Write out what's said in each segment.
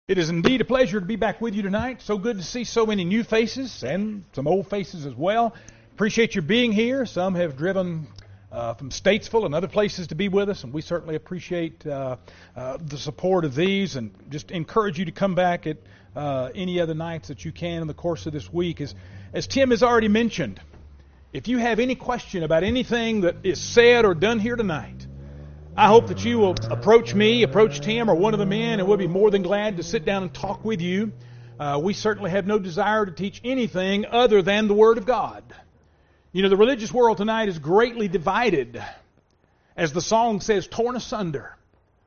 It is indeed a pleasure to be back with you tonight. So good to see so many new faces and some old faces as well. Appreciate your being here. Some have driven from Statesville and other places to be with us, and we certainly appreciate the support of these and just encourage you to come back at any other nights that you can in the course of this week. As Tim has already mentioned, if you have any question about anything that is said or done here tonight, I hope that you will approach me, approach Tim, or one of the men, and we'll be more than glad to sit down and talk with you. We certainly have no desire to teach anything other than the Word of God. You know, the religious world tonight is greatly divided, as the song says, torn asunder.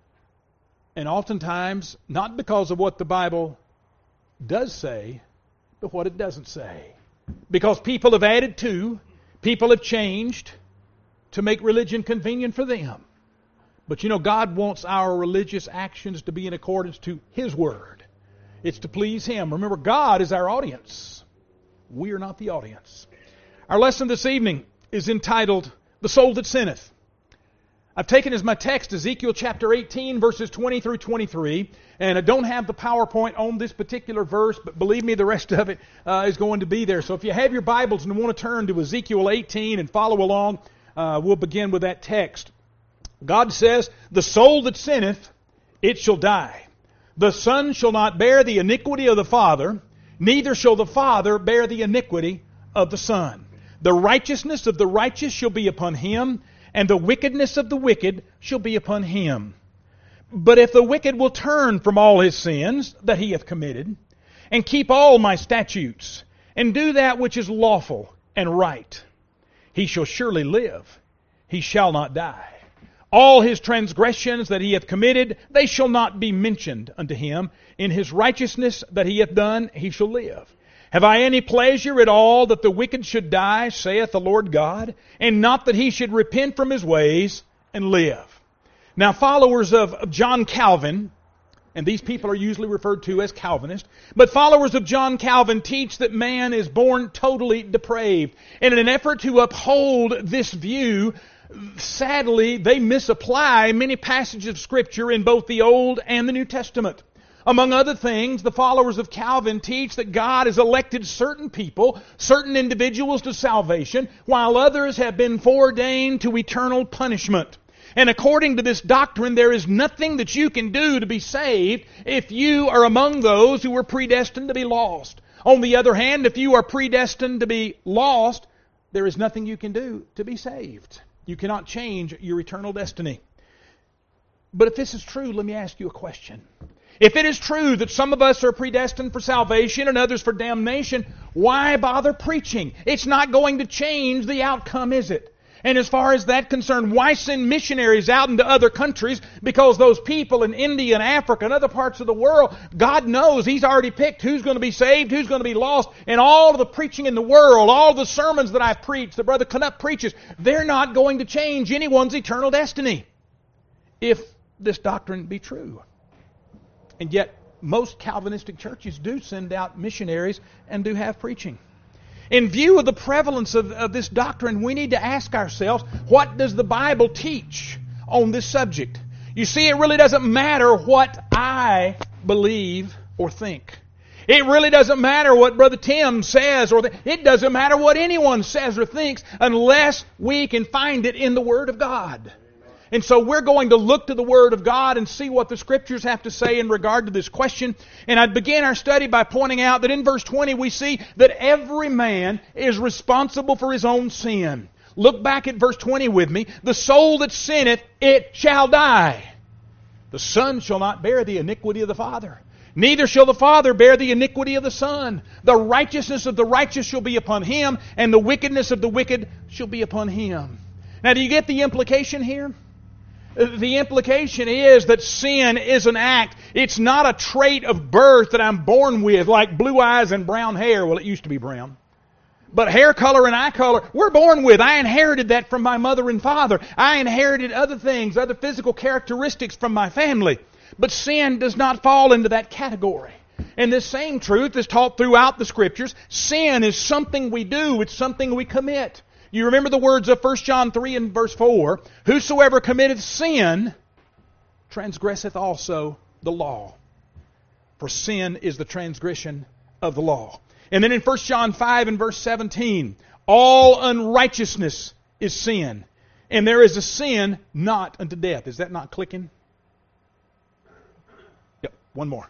And oftentimes, not because of what the Bible does say, but what it doesn't say. Because people have added to, people have changed to make religion convenient for them. But you know, God wants our religious actions to be in accordance to His Word. It's to please Him. Remember, God is our audience. We are not the audience. Our lesson this evening is entitled, The Soul That Sinneth. I've taken as my text Ezekiel chapter 18, verses 20 through 23. And I don't have the PowerPoint on this particular verse, but believe me, the rest of it is going to be there. So if you have your Bibles and want to turn to Ezekiel 18 and follow along, we'll begin with that text. God says, the soul that sinneth, it shall die. The son shall not bear the iniquity of the father, neither shall the father bear the iniquity of the son. The righteousness of the righteous shall be upon him, and the wickedness of the wicked shall be upon him. But if the wicked will turn from all his sins that he hath committed, and keep all my statutes, and do that which is lawful and right, he shall surely live, he shall not die. All his transgressions that he hath committed, they shall not be mentioned unto him. In his righteousness that he hath done, he shall live. Have I any pleasure at all that the wicked should die, saith the Lord God, and not that he should repent from his ways and live? Now, followers of John Calvin, and these people are usually referred to as Calvinists, but followers of John Calvin teach that man is born totally depraved. And in an effort to uphold this view, sadly, they misapply many passages of Scripture in both the Old and the New Testament. Among other things, the followers of Calvin teach that God has elected certain people, certain individuals to salvation, while others have been foreordained to eternal punishment. And according to this doctrine, there is nothing that you can do to be saved if you are among those who are predestined to be lost. On the other hand, if you are predestined to be lost, there is nothing you can do to be saved. You cannot change your eternal destiny. But if this is true, let me ask you a question. If it is true that some of us are predestined for salvation and others for damnation, why bother preaching? It's not going to change the outcome, is it? And as far as that concerned, why send missionaries out into other countries? Because those people in India and Africa and other parts of the world, God knows He's already picked who's going to be saved, who's going to be lost. And all of the preaching in the world, all the sermons that I've preached, that Brother Knupp preaches, they're not going to change anyone's eternal destiny if this doctrine be true. And yet, most Calvinistic churches do send out missionaries and do have preaching. In view of the prevalence of this doctrine, we need to ask ourselves, what does the Bible teach on this subject? You see, it really doesn't matter what I believe or think. It really doesn't matter what Brother Tim says, or it doesn't matter what anyone says or thinks unless we can find it in the Word of God. And so we're going to look to the Word of God and see what the Scriptures have to say in regard to this question. And I'd begin our study by pointing out that in verse 20 we see that every man is responsible for his own sin. Look back at verse 20 with me. The soul that sinneth, it shall die. The son shall not bear the iniquity of the father, neither shall the father bear the iniquity of the son. The righteousness of the righteous shall be upon him, and the wickedness of the wicked shall be upon him. Now, do you get the implication here? The implication is that sin is an act. It's not a trait of birth that I'm born with, like blue eyes and brown hair. Well, it used to be brown. But hair color and eye color, we're born with. I inherited that from my mother and father. I inherited other things, other physical characteristics from my family. But sin does not fall into that category. And this same truth is taught throughout the Scriptures. Sin is something we do. It's something we commit. You remember the words of 1 John 3 and verse 4, whosoever committeth sin transgresseth also the law. For sin is the transgression of the law. And then in 1 John 5 and verse 17, all unrighteousness is sin. And there is a sin not unto death. Is that not clicking? Yep, one more.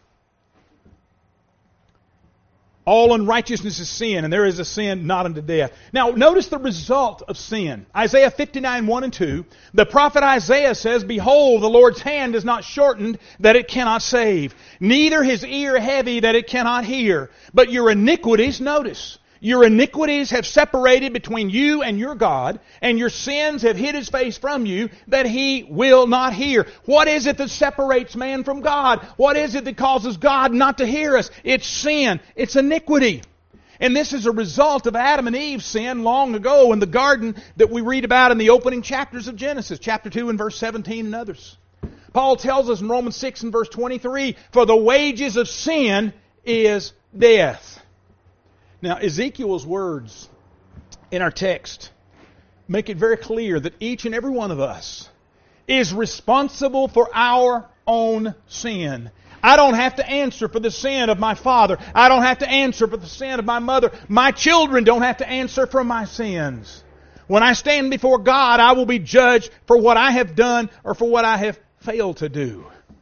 All unrighteousness is sin, and there is a sin not unto death. Now, notice the result of sin. Isaiah 59, 1 and 2. The prophet Isaiah says, Behold, the Lord's hand is not shortened, that it cannot save, neither his ear heavy, that it cannot hear. But your iniquities, notice, your iniquities have separated between you and your God, and your sins have hid His face from you, that He will not hear. What is it that separates man from God? What is it that causes God not to hear us? It's sin. It's iniquity. And this is a result of Adam and Eve's sin long ago in the garden that we read about in the opening chapters of Genesis, chapter 2 and verse 17 and others. Paul tells us in Romans 6 and verse 23, For the wages of sin is death. Now, Ezekiel's words in our text make it very clear that each and every one of us is responsible for our own sin. I don't have to answer for the sin of my father. I don't have to answer for the sin of my mother. My children don't have to answer for my sins. When I stand before God, I will be judged for what I have done or for what I have failed to do.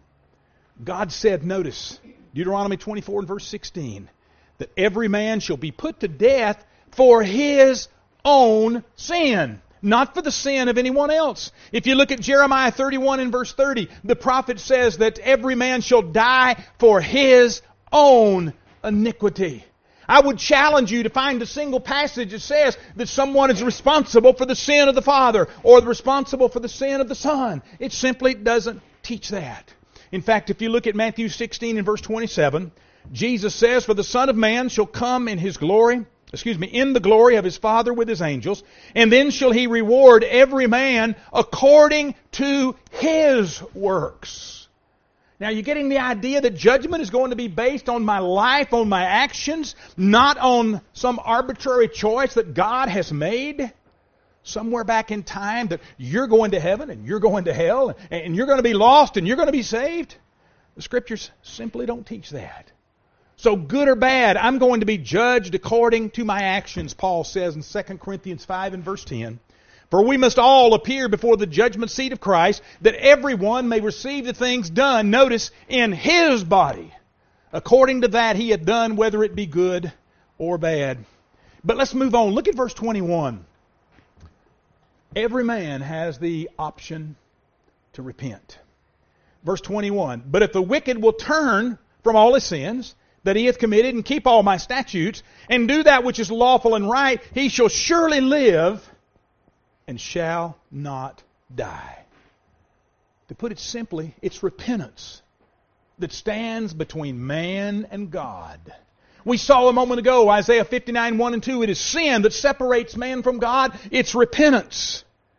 God said, notice, Deuteronomy 24 and verse 16, that every man shall be put to death for his own sin, not for the sin of anyone else. If you look at Jeremiah 31 and verse 30, the prophet says that every man shall die for his own iniquity. I would challenge you to find a single passage that says that someone is responsible for the sin of the father or responsible for the sin of the son. It simply doesn't teach that. In fact, if you look at Matthew 16 and verse 27, Jesus says, For the Son of Man shall come in His glory, in the glory of His Father with His angels, and then shall He reward every man according to his works. Now, you're getting the idea that judgment is going to be based on my life, on my actions, not on some arbitrary choice that God has made somewhere back in time, that you're going to heaven and you're going to hell, and you're going to be lost and you're going to be saved. The Scriptures simply don't teach that. So good or bad, I'm going to be judged according to my actions, Paul says in 2 Corinthians 5 and verse 10. For we must all appear before the judgment seat of Christ, that everyone may receive the things done, notice, in his body, according to that he had done, whether it be good or bad. But let's move on. Look at verse 21. Every man has the option to repent. Verse 21, But if the wicked will turn from all his sins that he hath committed, and keep all my statutes, and do that which is lawful and right, he shall surely live, and shall not die. To put it simply, it's repentance that stands between man and God. We saw a moment ago, Isaiah 59, 1 and 2, it is sin that separates man from God. It's repentance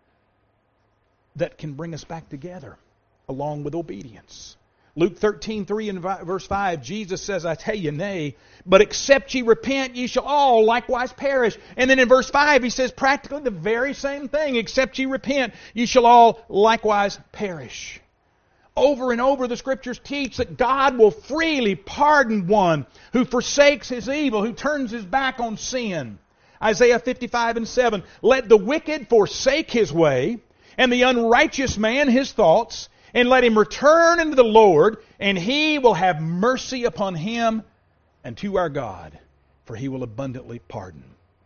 that can bring us back together, along with obedience. Luke 13, 3 and verse 5, Jesus says, I tell you, nay, but except ye repent, ye shall all likewise perish. And then in verse 5, he says practically the very same thing. Except ye repent, ye shall all likewise perish. Over and over, the Scriptures teach that God will freely pardon one who forsakes his evil, who turns his back on sin. Isaiah 55 and 7, Let the wicked forsake his way, and the unrighteous man his thoughts, and let him return unto the Lord, and He will have mercy upon him and to our God, for He will abundantly pardon.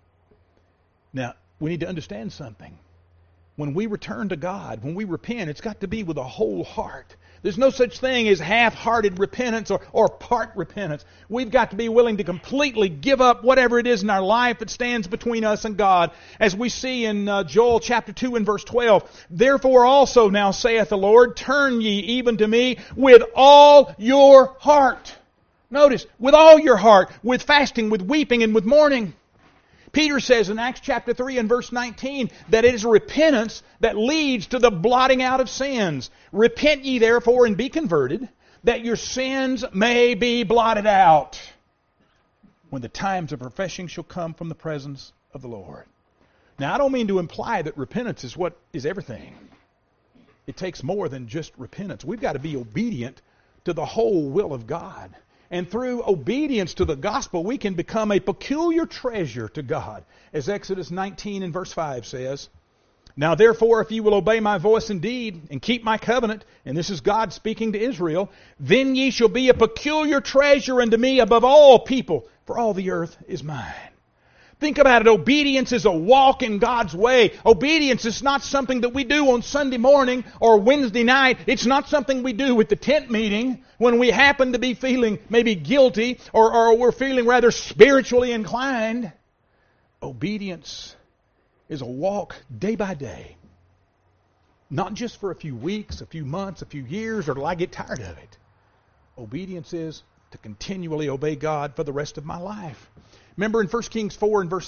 Now, we need to understand something. When we return to God, when we repent, it's got to be with a whole heart. There's no such thing as half-hearted repentance or part repentance. We've got to be willing to completely give up whatever it is in our life that stands between us and God. As we see in Joel chapter 2 and verse 12, Therefore also now saith the Lord, Turn ye even to me with all your heart. Notice, with all your heart, with fasting, with weeping, and with mourning. Peter says in Acts chapter 3 and verse 19 that it is repentance that leads to the blotting out of sins. Repent ye therefore and be converted, that your sins may be blotted out, when the times of refreshing shall come from the presence of the Lord. Now, I don't mean to imply that repentance is what is everything. It takes more than just repentance. We've got to be obedient to the whole will of God. And through obedience to the gospel, we can become a peculiar treasure to God. As Exodus 19 and verse 5 says, "Now therefore, if ye will obey my voice indeed, and keep my covenant," and this is God speaking to Israel, "then ye shall be a peculiar treasure unto me above all people, for all the earth is mine." Think about it. Obedience is a walk in God's way. Obedience is not something that we do on Sunday morning or Wednesday night. It's not something we do with the tent meeting when we happen to be feeling maybe guilty or we're feeling rather spiritually inclined. Obedience is a walk day by day. Not just for a few weeks, a few months, a few years, or till I get tired of it. Obedience is to continually obey God for the rest of my life. Remember in 1 Kings 3 and verse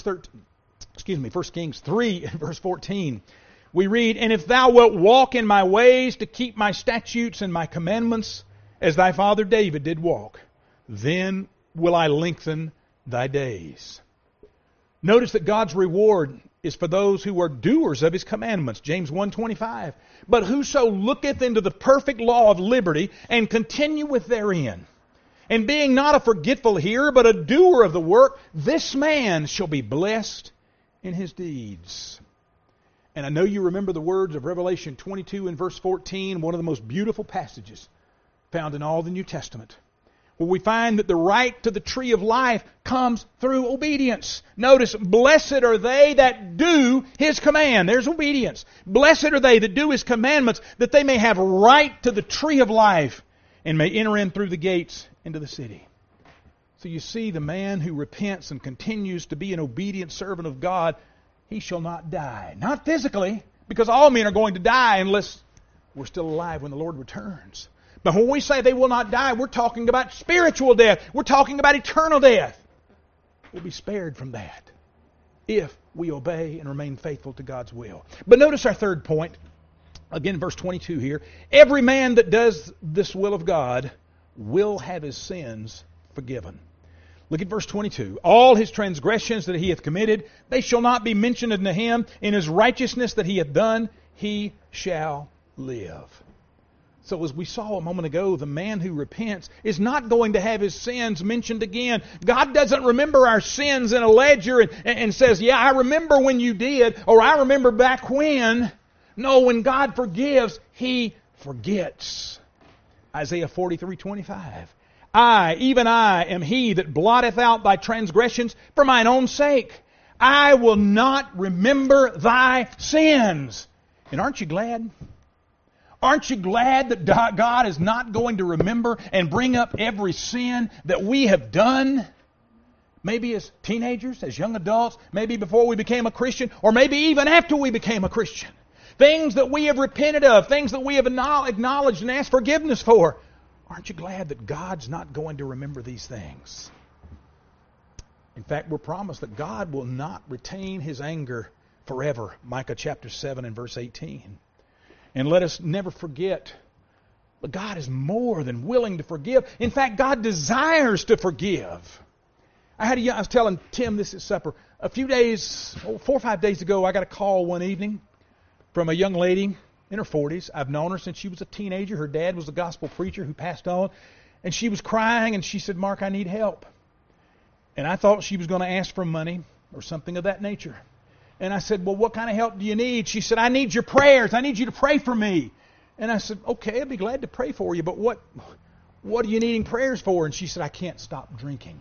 14, we read, "And if thou wilt walk in my ways to keep my statutes and my commandments, as thy father David did walk, then will I lengthen thy days." Notice that God's reward is for those who are doers of His commandments, James 1:25. "But whoso looketh into the perfect law of liberty, and continueth therein, and being not a forgetful hearer, but a doer of the work, this man shall be blessed in his deeds." And I know you remember the words of Revelation 22 and verse 14, one of the most beautiful passages found in all the New Testament, where we find that the right to the tree of life comes through obedience. Notice, "Blessed are they that do His command." There's obedience. "Blessed are they that do His commandments, that they may have right to the tree of life, and may enter in through the gates into the city." So you see, the man who repents and continues to be an obedient servant of God, he shall not die. Not physically, because all men are going to die unless we're still alive when the Lord returns. But when we say they will not die, we're talking about spiritual death. We're talking about eternal death. We'll be spared from that if we obey and remain faithful to God's will. But notice our third point. Again, verse 22 here. "Every man that does this will of God will have his sins forgiven." Look at verse 22. "All his transgressions that he hath committed, they shall not be mentioned unto him. In his righteousness that he hath done, he shall live." So as we saw a moment ago, the man who repents is not going to have his sins mentioned again. God doesn't remember our sins in a ledger and says, "Yeah, I remember when you did," or "I remember back when." No, when God forgives, He forgets. Isaiah 43:25. "I, even I, am He that blotteth out thy transgressions for mine own sake. I will not remember thy sins." And aren't you glad? Aren't you glad that God is not going to remember and bring up every sin that we have done? Maybe as teenagers, as young adults, maybe before we became a Christian, or maybe even after we became a Christian. Things that we have repented of, things that we have acknowledged and asked forgiveness for. Aren't you glad that God's not going to remember these things? In fact, we're promised that God will not retain His anger forever. Micah chapter 7 and verse 18. And let us never forget, but God is more than willing to forgive. In fact, God desires to forgive. I was telling Tim this at supper. A few days, 4 or 5 days ago, I got a call one evening from a young lady in her 40s. I've known her since she was a teenager. Her dad was a gospel preacher who passed on. And she was crying and she said, "Mark, I need help." And I thought she was going to ask for money or something of that nature. And I said, "Well, what kind of help do you need?" She said, "I need your prayers. I need you to pray for me." And I said, "Okay, I'd be glad to pray for you, but what are you needing prayers for?" And she said, "I can't stop drinking."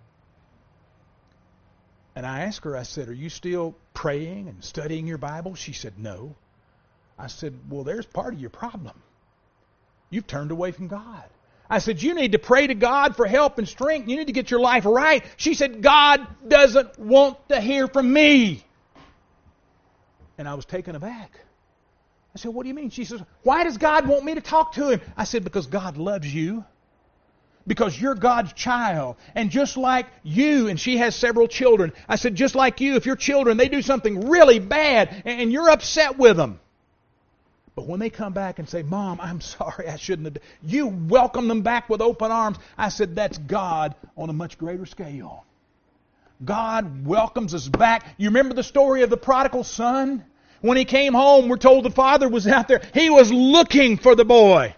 And I asked her, I said, "Are you still praying and studying your Bible?" She said, "No." I said, "Well, there's part of your problem. You've turned away from God." I said, "You need to pray to God for help and strength. You need to get your life right." She said, "God doesn't want to hear from me." And I was taken aback. I said, "What do you mean?" She says, "Why does God want me to talk to Him?" I said, "Because God loves you. Because you're God's child. And just like you," and she has several children, I said, "Just like you, if your children, they do something really bad and you're upset with them. But when they come back and say, 'Mom, I'm sorry, I shouldn't have,' you welcome them back with open arms." I said, "That's God on a much greater scale." God welcomes us back. You remember the story of the prodigal son? When he came home, we're told the father was out there. He was looking for the boy.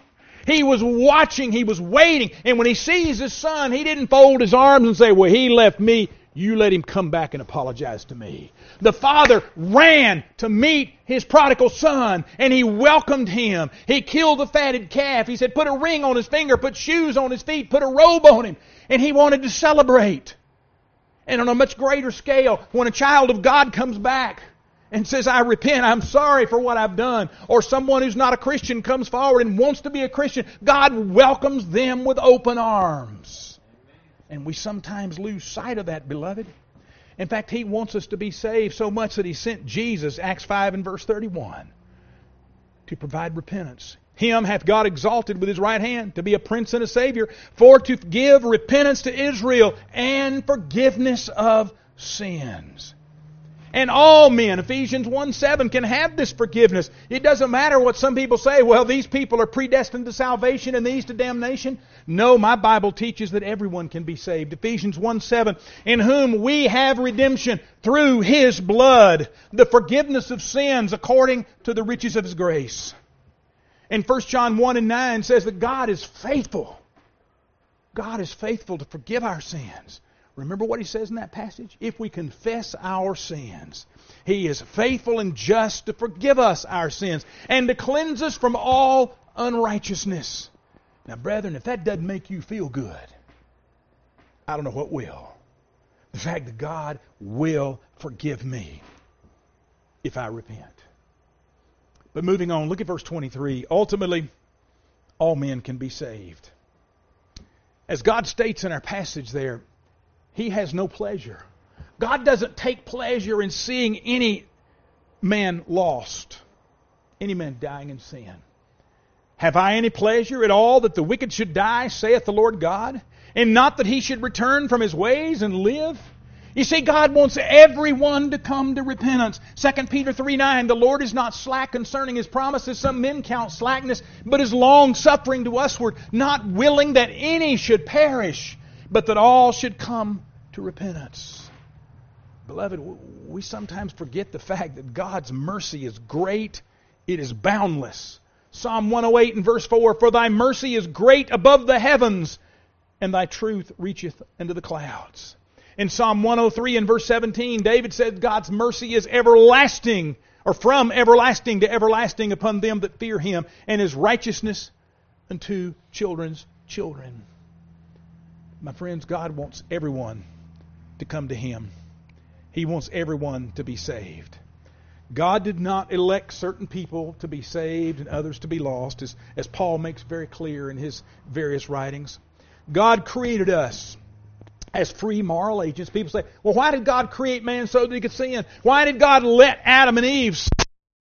He was watching. He was waiting. And when he sees his son, he didn't fold his arms and say, well, he left me. You let him come back and apologize to me. The father ran to meet his prodigal son, and he welcomed him. He killed the fatted calf. He said, put a ring on his finger, put shoes on his feet, put a robe on him. And he wanted to celebrate. And on a much greater scale, when a child of God comes back and says, I repent, I'm sorry for what I've done, or someone who's not a Christian comes forward and wants to be a Christian, God welcomes them with open arms. And we sometimes lose sight of that, beloved. In fact, He wants us to be saved so much that He sent Jesus, Acts 5 and verse 31, to provide repentance. Him hath God exalted with His right hand to be a prince and a savior, for to give repentance to Israel and forgiveness of sins. And all men, Ephesians 1:7, can have this forgiveness. It doesn't matter what some people say, well, these people are predestined to salvation and these to damnation. No, my Bible teaches that everyone can be saved. Ephesians 1:7, in whom we have redemption through His blood, the forgiveness of sins according to the riches of His grace. And 1 John 1 and 9 says that God is faithful. God is faithful to forgive our sins. Remember what he says in that passage? If we confess our sins, He is faithful and just to forgive us our sins and to cleanse us from all unrighteousness. Now, brethren, if that doesn't make you feel good, I don't know what will. The fact that God will forgive me if I repent. But moving on, look at verse 23. Ultimately, all men can be saved. As God states in our passage there, He has no pleasure. God doesn't take pleasure in seeing any man lost, any man dying in sin. Have I any pleasure at all that the wicked should die, saith the Lord God, and not that he should return from his ways and live? You see, God wants everyone to come to repentance. 2 Peter 3:9, the Lord is not slack concerning His promises, some men count slackness, but is long-suffering to usward, not willing that any should perish, but that all should come to repentance. Beloved, we sometimes forget the fact that God's mercy is great. It is boundless. Psalm 108 and verse 4, for Thy mercy is great above the heavens, and Thy truth reacheth into the clouds. In Psalm 103 and verse 17, David said God's mercy is everlasting, or from everlasting to everlasting upon them that fear Him, and His righteousness unto children's children. My friends, God wants everyone to come to Him. He wants everyone to be saved. God did not elect certain people to be saved and others to be lost, as Paul makes very clear in his various writings. God created us as free moral agents. People say, well, why did God create man so that he could sin? Why did God let Adam and Eve sin?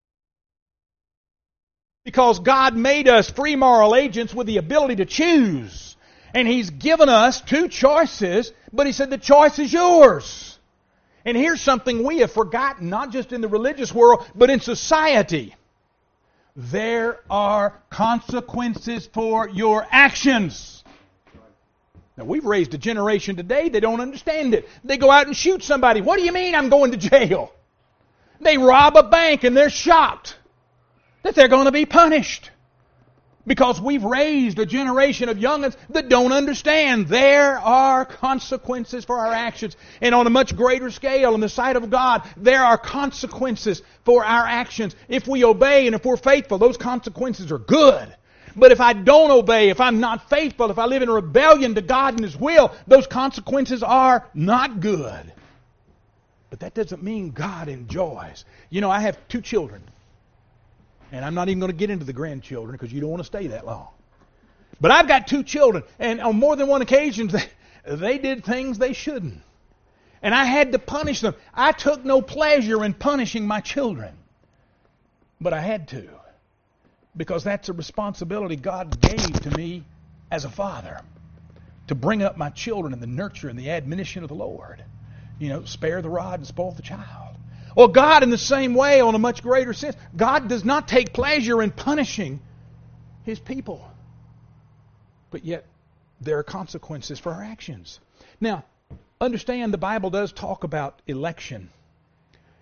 Because God made us free moral agents with the ability to choose. And He's given us two choices, but He said the choice is yours. And here's something we have forgotten, not just in the religious world, but in society. There are consequences for your actions. Now, we've raised a generation today that don't understand it. They go out and shoot somebody. What do you mean I'm going to jail? They rob a bank and they're shocked that they're going to be punished. Because we've raised a generation of young'uns that don't understand there are consequences for our actions. And on a much greater scale, in the sight of God, there are consequences for our actions. If we obey and if we're faithful, those consequences are good. But if I don't obey, if I'm not faithful, if I live in rebellion to God and His will, those consequences are not good. But that doesn't mean God enjoys. You know, I have 2 children. And I'm not even going to get into the grandchildren because you don't want to stay that long. But I've got 2 children, and on more than one occasion, they did things they shouldn't. And I had to punish them. I took no pleasure in punishing my children. But I had to. Because that's a responsibility God gave to me as a father. To bring up my children in the nurture and the admonition of the Lord. You know, spare the rod and spoil the child. Well, God, in the same way, on a much greater sense, God does not take pleasure in punishing His people. But yet, there are consequences for our actions. Now, understand the Bible does talk about election.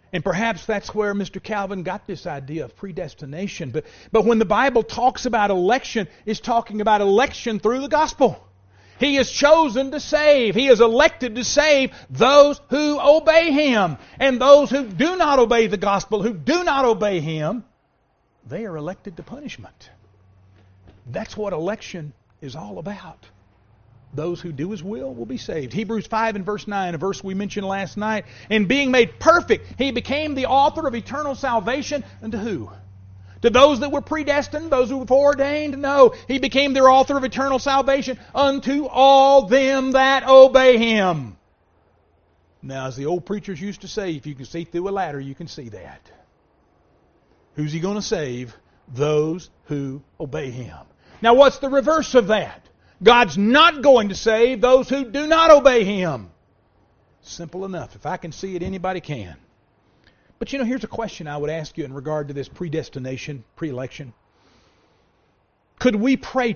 And perhaps that's where Mr. Calvin got this idea of predestination. But when the Bible talks about election, it's talking about election through the gospel. He is chosen to save. He is elected to save those who obey Him. And those who do not obey the gospel, who do not obey Him, they are elected to punishment. That's what election is all about. Those who do His will be saved. Hebrews 5 and verse 9, a verse we mentioned last night. And being made perfect, He became the author of eternal salvation unto who? To those that were predestined, those who were foreordained? No. He became their author of eternal salvation unto all them that obey Him. Now, as the old preachers used to say, if you can see through a ladder, you can see that. Who's He going to save? Those who obey Him. Now, what's the reverse of that? God's not going to save those who do not obey Him. Simple enough. If I can see it, anybody can. But here's a question I would ask you in regard to this predestination, pre-election. Could we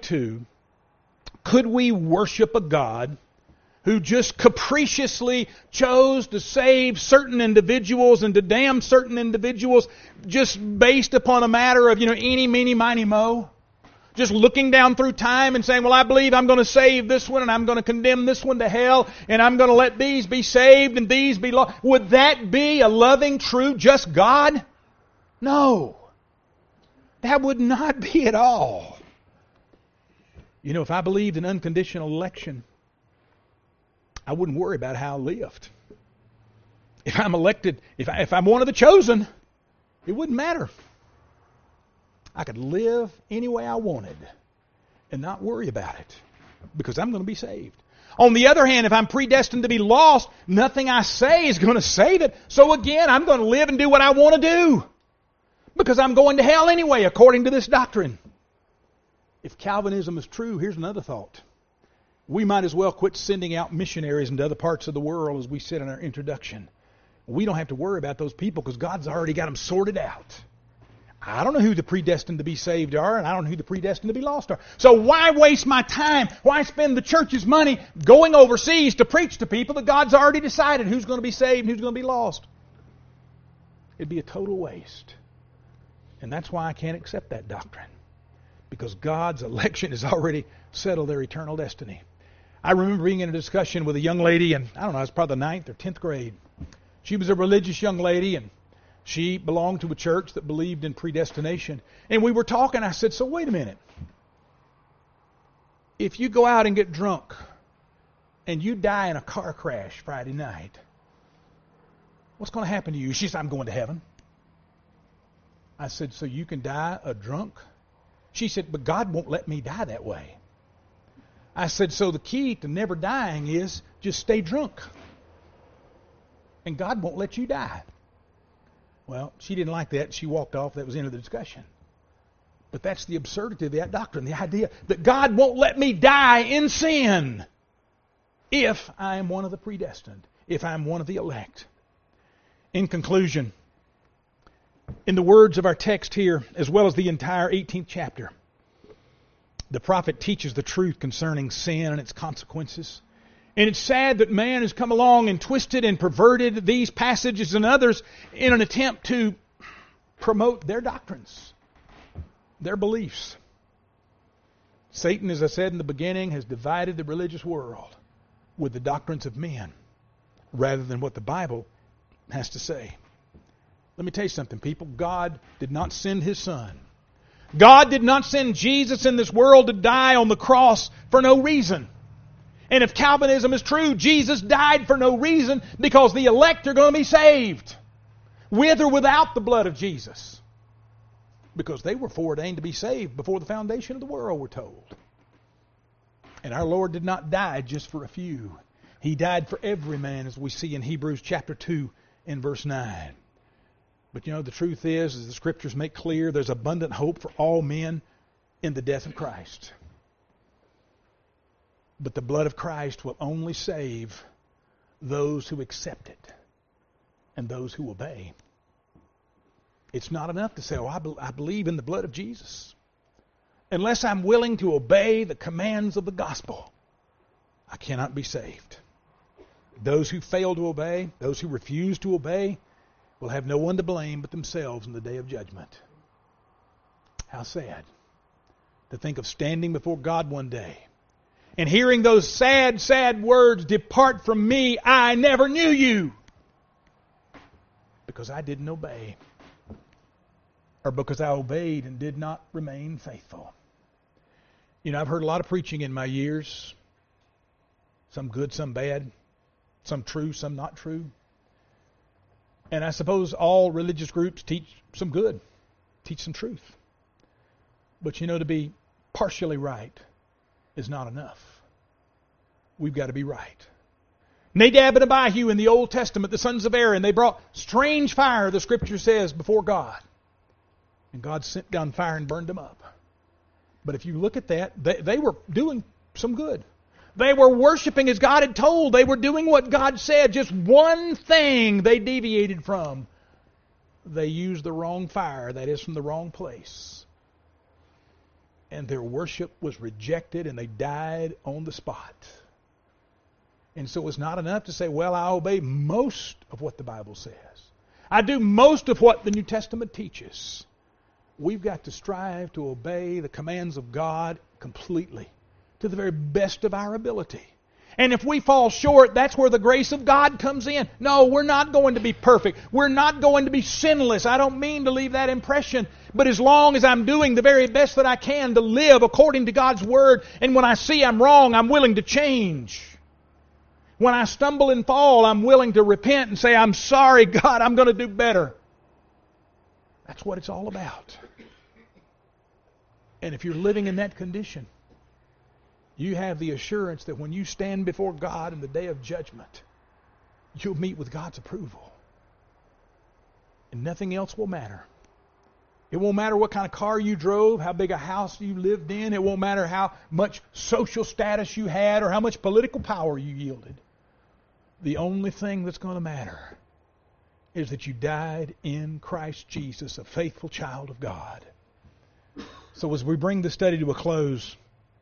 worship a God who just capriciously chose to save certain individuals and to damn certain individuals just based upon a matter of, eeny, meeny, miny, mo? Just looking down through time and saying, well, I believe I'm going to save this one and I'm going to condemn this one to hell and I'm going to let these be saved and these be lost. Would that be a loving, true, just God? No. That would not be at all. If I believed in unconditional election, I wouldn't worry about how I lived. If I'm elected, if I'm one of the chosen, it wouldn't matter. I could live any way I wanted and not worry about it because I'm going to be saved. On the other hand, if I'm predestined to be lost, nothing I say is going to save it. So again, I'm going to live and do what I want to do because I'm going to hell anyway, according to this doctrine. If Calvinism is true, here's another thought. We might as well quit sending out missionaries into other parts of the world as we said in our introduction. We don't have to worry about those people because God's already got them sorted out. I don't know who the predestined to be saved are, and I don't know who the predestined to be lost are. So why waste my time? Why spend the church's money going overseas to preach to people that God's already decided who's going to be saved and who's going to be lost? It'd be a total waste. And that's why I can't accept that doctrine. Because God's election has already settled their eternal destiny. I remember being in a discussion with a young lady, and I don't know, it was probably the 9th or 10th grade. She was a religious young lady, and she belonged to a church that believed in predestination. And we were talking. I said, so wait a minute. If you go out and get drunk and you die in a car crash Friday night, what's going to happen to you? She said, I'm going to heaven. I said, so you can die a drunk? She said, but God won't let me die that way. I said, so the key to never dying is just stay drunk. And God won't let you die. Well, she didn't like that. She walked off. That was the end of the discussion. But that's the absurdity of that doctrine. The idea that God won't let me die in sin if I am one of the predestined, if I'm one of the elect. In conclusion, in the words of our text here, as well as the entire 18th chapter, the prophet teaches the truth concerning sin and its consequences. And it's sad that man has come along and twisted and perverted these passages and others in an attempt to promote their doctrines, their beliefs. Satan, as I said in the beginning, has divided the religious world with the doctrines of men rather than what the Bible has to say. Let me tell you something, people. God did not send His Son. God did not send Jesus in this world to die on the cross for no reason. And if Calvinism is true, Jesus died for no reason because the elect are going to be saved. With or without the blood of Jesus. Because they were foreordained to be saved before the foundation of the world, we're told. And our Lord did not die just for a few. He died for every man, as we see in Hebrews chapter 2 and verse 9. But the truth is, as the Scriptures make clear, there's abundant hope for all men in the death of Christ. But the blood of Christ will only save those who accept it and those who obey. It's not enough to say, I believe in the blood of Jesus. Unless I'm willing to obey the commands of the gospel, I cannot be saved. Those who fail to obey, those who refuse to obey, will have no one to blame but themselves in the day of judgment. How sad to think of standing before God one day and hearing those sad, sad words, "Depart from me, I never knew you," because I didn't obey, or because I obeyed and did not remain faithful. You know, I've heard a lot of preaching in my years, some good, some bad, some true, some not true. And I suppose all religious groups teach some good, teach some truth. But you know, to be partially right is not enough. We've got to be right. Nadab and Abihu in the Old Testament, the sons of Aaron, they brought strange fire, the Scripture says, before God. And God sent down fire and burned them up. But if you look at that, they were doing some good. They were worshiping as God had told. They were doing what God said. Just one thing they deviated from. They used the wrong fire, that is, from the wrong place. And their worship was rejected and they died on the spot. And so it's not enough to say, well, I obey most of what the Bible says. I do most of what the New Testament teaches. We've got to strive to obey the commands of God completely, to the very best of our ability. And if we fall short, that's where the grace of God comes in. No, we're not going to be perfect. We're not going to be sinless. I don't mean to leave that impression. But as long as I'm doing the very best that I can to live according to God's Word, and when I see I'm wrong, I'm willing to change. When I stumble and fall, I'm willing to repent and say, "I'm sorry, God, I'm going to do better." That's what it's all about. And if you're living in that condition, you have the assurance that when you stand before God in the day of judgment, you'll meet with God's approval. And nothing else will matter. It won't matter what kind of car you drove, how big a house you lived in. It won't matter how much social status you had or how much political power you yielded. The only thing that's going to matter is that you died in Christ Jesus, a faithful child of God. So as we bring the study to a close,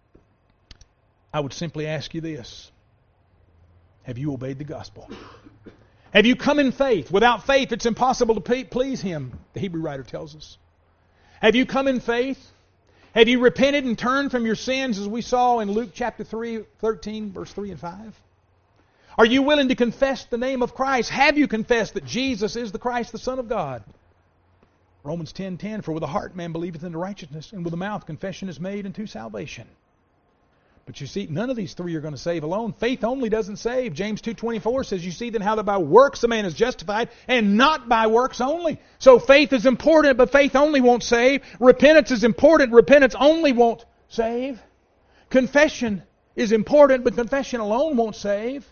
I would simply ask you this. Have you obeyed the gospel? Have you come in faith? Without faith, it's impossible to please Him, the Hebrew writer tells us. Have you come in faith? Have you repented and turned from your sins, as we saw in Luke chapter 13, verse 3 and 5? Are you willing to confess the name of Christ? Have you confessed that Jesus is the Christ, the Son of God? Romans 10:10, for with the heart man believeth unto righteousness, and with the mouth confession is made unto salvation. But you see, none of these three are going to save alone. Faith only doesn't save. James 2:24 says, you see then how that by works a man is justified, and not by works only. So faith is important, but faith only won't save. Repentance is important. Repentance only won't save. Confession is important, but confession alone won't save.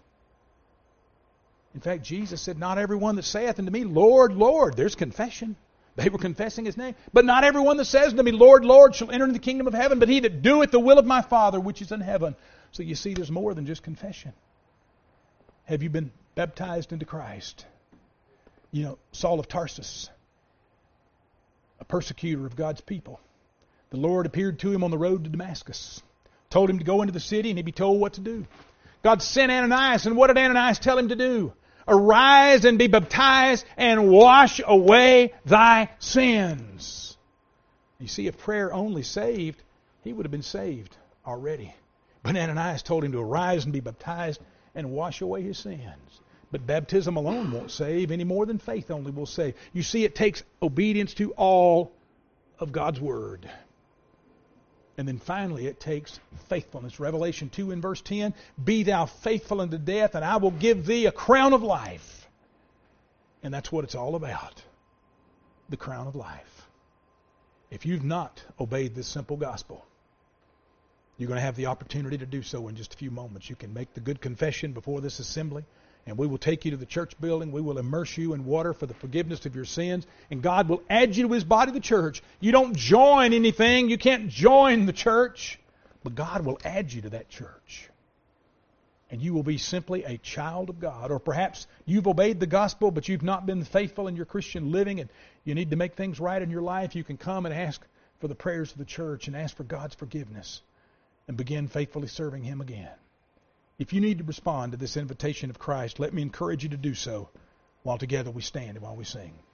In fact, Jesus said, not everyone that saith unto me, Lord, Lord. There's confession. They were confessing His name. But not everyone that says unto me, Lord, Lord, shall enter into the kingdom of heaven, but he that doeth the will of my Father which is in heaven. So you see, there's more than just confession. Have you been baptized into Christ? You know, Saul of Tarsus, a persecutor of God's people. The Lord appeared to him on the road to Damascus, told him to go into the city, and he'd be told what to do. God sent Ananias, and what did Ananias tell him to do? Arise and be baptized and wash away thy sins. You see, if prayer only saved, he would have been saved already. But Ananias told him to arise and be baptized and wash away his sins. But baptism alone won't save any more than faith only will save. You see, it takes obedience to all of God's Word. And then finally, it takes faithfulness. Revelation 2 in verse 10, be thou faithful unto death, and I will give thee a crown of life. And that's what it's all about, the crown of life. If you've not obeyed this simple gospel, you're going to have the opportunity to do so in just a few moments. You can make the good confession before this assembly, and we will take you to the church building. We will immerse you in water for the forgiveness of your sins, and God will add you to His body, the church. You don't join anything. You can't join the church, but God will add you to that church. And you will be simply a child of God. Or perhaps you've obeyed the gospel, but you've not been faithful in your Christian living, and you need to make things right in your life. You can come and ask for the prayers of the church and ask for God's forgiveness and begin faithfully serving Him again. If you need to respond to this invitation of Christ, let me encourage you to do so while together we stand and while we sing.